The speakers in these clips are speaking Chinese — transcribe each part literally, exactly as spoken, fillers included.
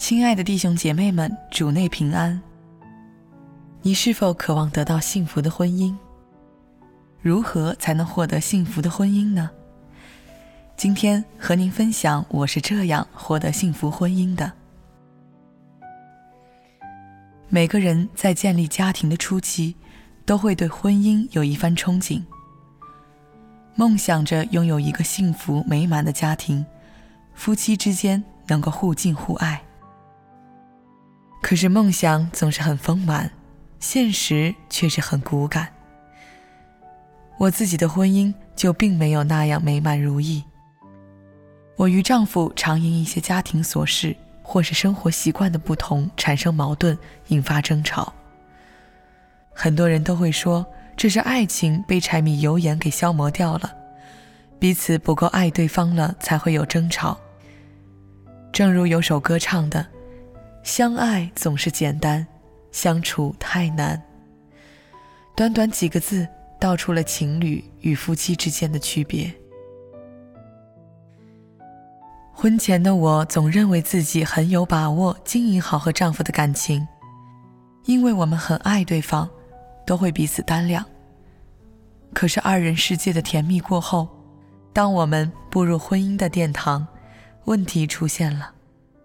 亲爱的弟兄姐妹们，主内平安。你是否渴望得到幸福的婚姻？如何才能获得幸福的婚姻呢？今天和您分享我是这样获得幸福婚姻的。每个人在建立家庭的初期，都会对婚姻有一番憧憬，梦想着拥有一个幸福美满的家庭，夫妻之间能够互敬互爱。可是梦想总是很丰满，现实却是很骨感。我自己的婚姻就并没有那样美满如意。我与丈夫常因一些家庭琐事或是生活习惯的不同产生矛盾，引发争吵。很多人都会说，这是爱情被柴米油盐给消磨掉了，彼此不够爱对方了才会有争吵。正如有首歌唱的，相爱总是简单，相处太难。短短几个字道出了情侣与夫妻之间的区别。婚前的我总认为自己很有把握经营好和丈夫的感情，因为我们很爱对方，都会彼此担量。可是二人世界的甜蜜过后，当我们步入婚姻的殿堂，问题出现了。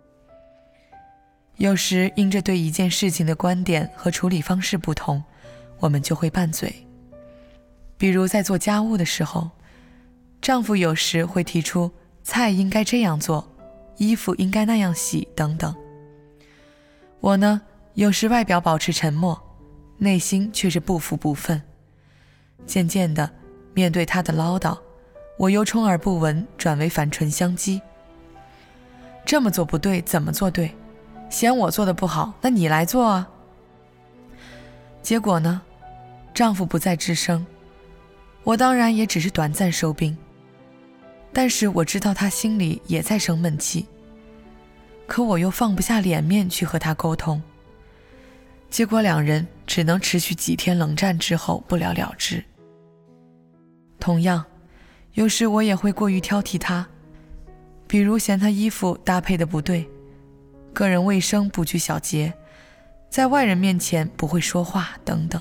有时因着对一件事情的观点和处理方式不同，我们就会拌嘴。比如在做家务的时候，丈夫有时会提出菜应该这样做，衣服应该那样洗等等。我呢，有时外表保持沉默，内心却是不服不忿。渐渐的，面对他的唠叨，我由充耳不闻转为反唇相讥。这么做不对，怎么做对？嫌我做的不好，那你来做啊。结果呢，丈夫不再吱声，我当然也只是短暂收兵。但是我知道他心里也在生闷气，可我又放不下脸面去和他沟通。结果两人只能持续几天冷战之后不了了之。同样，有时我也会过于挑剔他，比如嫌他衣服搭配的不对，个人卫生不拘小节，在外人面前不会说话等等。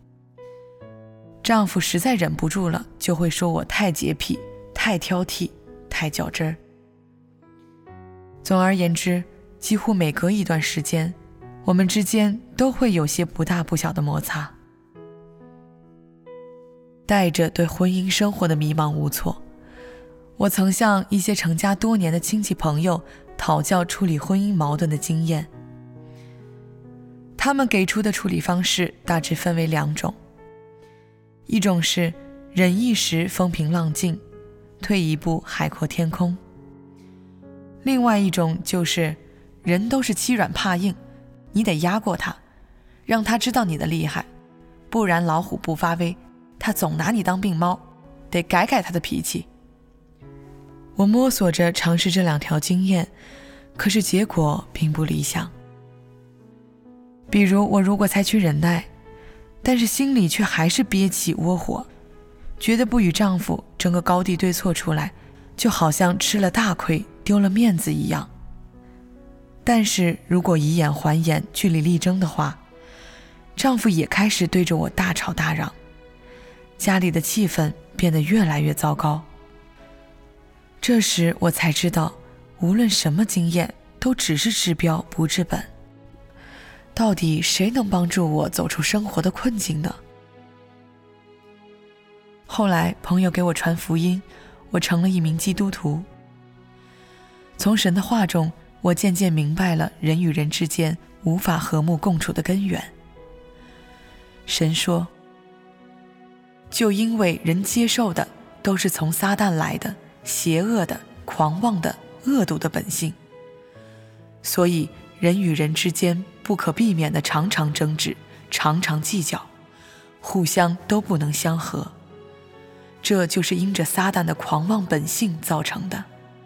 丈夫实在忍不住了，就会说我太洁癖，太挑剔，太较真儿。总而言之，几乎每隔一段时间，我们之间都会有些不大不小的摩擦。带着对婚姻生活的迷茫无措，我曾向一些成家多年的亲戚朋友讨教处理婚姻矛盾的经验。他们给出的处理方式大致分为两种，一种是忍一时风平浪静，退一步海阔天空。另外一种就是人都是欺软怕硬，你得压过他，让他知道你的厉害，不然老虎不发威，他总拿你当病猫，得改改他的脾气。我摸索着尝试这两条经验，可是结果并不理想。比如我如果采取忍耐，但是心里却还是憋气窝火，觉得不与丈夫争个高低对错出来，就好像吃了大亏，丢了面子一样。但是如果以眼还眼，据理力争的话，丈夫也开始对着我大吵大嚷，家里的气氛变得越来越糟糕。这时我才知道，无论什么经验都只是治标不治本。到底谁能帮助我走出生活的困境呢？后来朋友给我传福音，我成了一名基督徒。从神的话中，我渐渐明白了人与人之间无法和睦共处的根源。神说，就因为人接受的都是从撒旦来的邪恶的、狂妄的、恶毒的本性，所以人与人之间不可避免地常常争执，常常计较，互相都不能相合。这就是因着撒旦的狂妄本性造成的。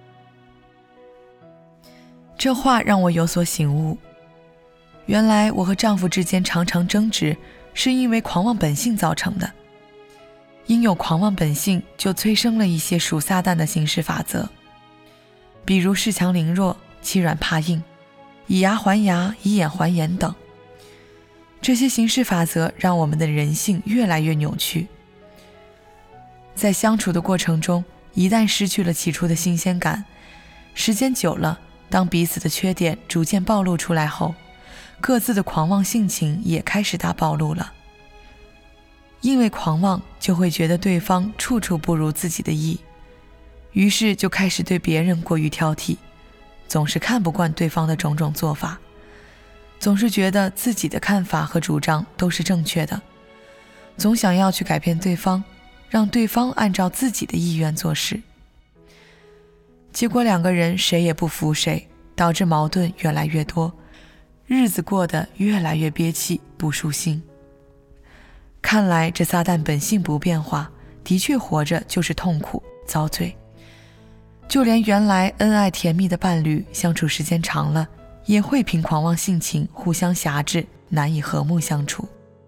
这话让我有所醒悟，原来我和丈夫之间常常争执，是因为狂妄本性造成的。因有狂妄本性，就催生了一些属撒旦的行事法则，比如恃强凌弱、欺软怕硬， 以牙还牙，以眼还眼等。这些行事法则让我们的人性越来越扭曲。在相处的过程中，一旦失去了起初的新鲜感，时间久了，当彼此的缺点逐渐暴露出来后，各自的狂妄性情也开始大暴露了。因为狂妄，就会觉得对方处处不如自己的意，于是就开始对别人过于挑剔，总是看不惯对方的种种做法，总是觉得自己的看法和主张都是正确的，总想要去改变对方，让对方按照自己的意愿做事。结果两个人谁也不服谁，导致矛盾越来越多，日子过得越来越憋气，不舒心。看来这撒旦本性不变化，的确活着就是痛苦遭罪。就连原来恩爱甜蜜的伴侣，相处时间长了，也会凭狂妄性情互相辖制，难以和睦相处。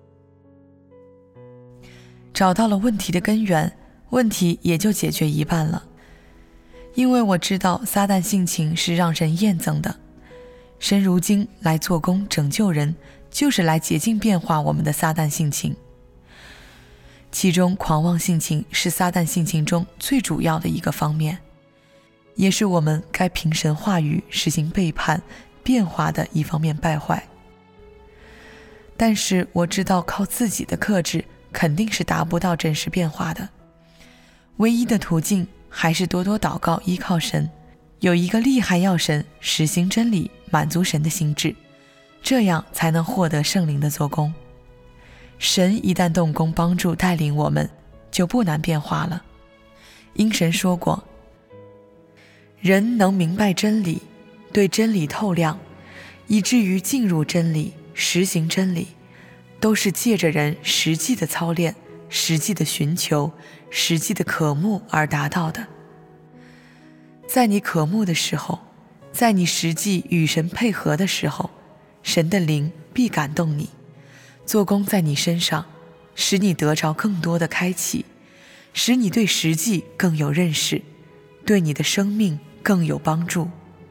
找到了问题的根源，问题也就解决一半了。因为我知道撒旦性情是让人厌憎的，神如今来做工拯救人，就是来洁净变化我们的撒旦性情。其中狂妄性情是撒旦性情中最主要的一个方面，也是我们该凭神话语实行背叛变化的一方面败坏。但是我知道靠自己的克制肯定是达不到真实变化的，唯一的途径还是多多祷告，依靠神，有一个厉害药神，实行真理，满足神的心志，这样才能获得圣灵的做工。神一旦动工帮助带领我们，就不难变化了。因神说过，人能明白真理，对真理透亮，以至于进入真理，实行真理，都是借着人实际的操练，实际的寻求，实际的渴慕而达到的。在你渴慕的时候，在你实际与神配合的时候，神的灵必感动你，做工在你身上，使你得着更多的开启，使你对实际更有认识，对你的生命更有帮助。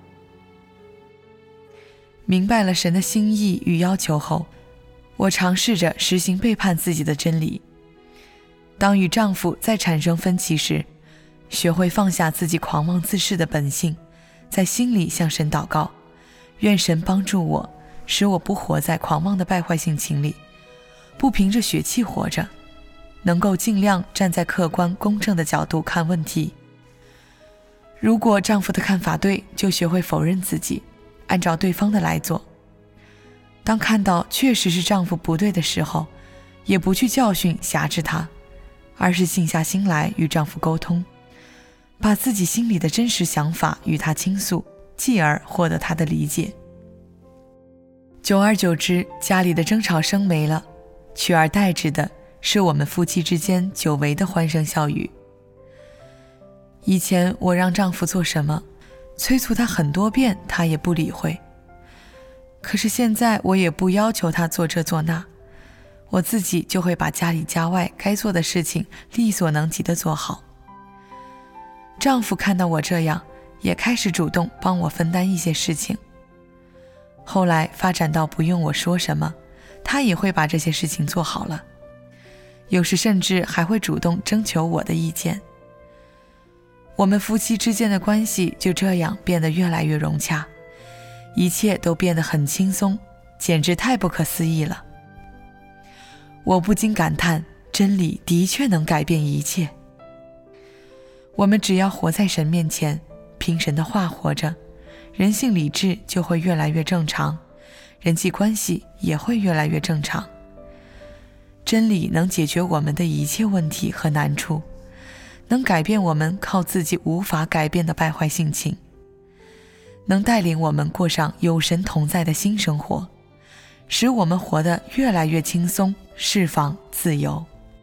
明白了神的心意与要求后，我尝试着实行背叛自己的真理。当与丈夫在产生分歧时，学会放下自己狂妄自恃的本性，在心里向神祷告，愿神帮助我，使我不活在狂妄的败坏性情里，不凭着血气活着，能够尽量站在客观公正的角度看问题。如果丈夫的看法对，就学会否认自己，按照对方的来做。当看到确实是丈夫不对的时候，也不去教训辖制他，而是静下心来与丈夫沟通，把自己心里的真实想法与他倾诉，继而获得他的理解。久而久之，家里的争吵声没了，取而代之的是我们夫妻之间久违的欢声笑语。以前我让丈夫做什么，催促他很多遍，他也不理会。可是现在我也不要求他做这做那，我自己就会把家里家外该做的事情力所能及地做好。丈夫看到我这样，也开始主动帮我分担一些事情。后来发展到不用我说什么，他也会把这些事情做好了，有时甚至还会主动征求我的意见。我们夫妻之间的关系就这样变得越来越融洽，一切都变得很轻松，简直太不可思议了。我不禁感叹，真理的确能改变一切。我们只要活在神面前，凭神的话活着，人性理智就会越来越正常，人际关系也会越来越正常。真理能解决我们的一切问题和难处，能改变我们靠自己无法改变的败坏性情，能带领我们过上有神同在的新生活，使我们活得越来越轻松、释放、自由。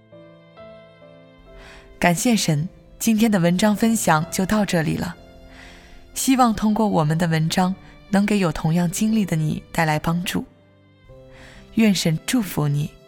感谢神，今天的文章分享就到这里了。希望通过我们的文章，能给有同样经历的你带来帮助。愿神祝福你。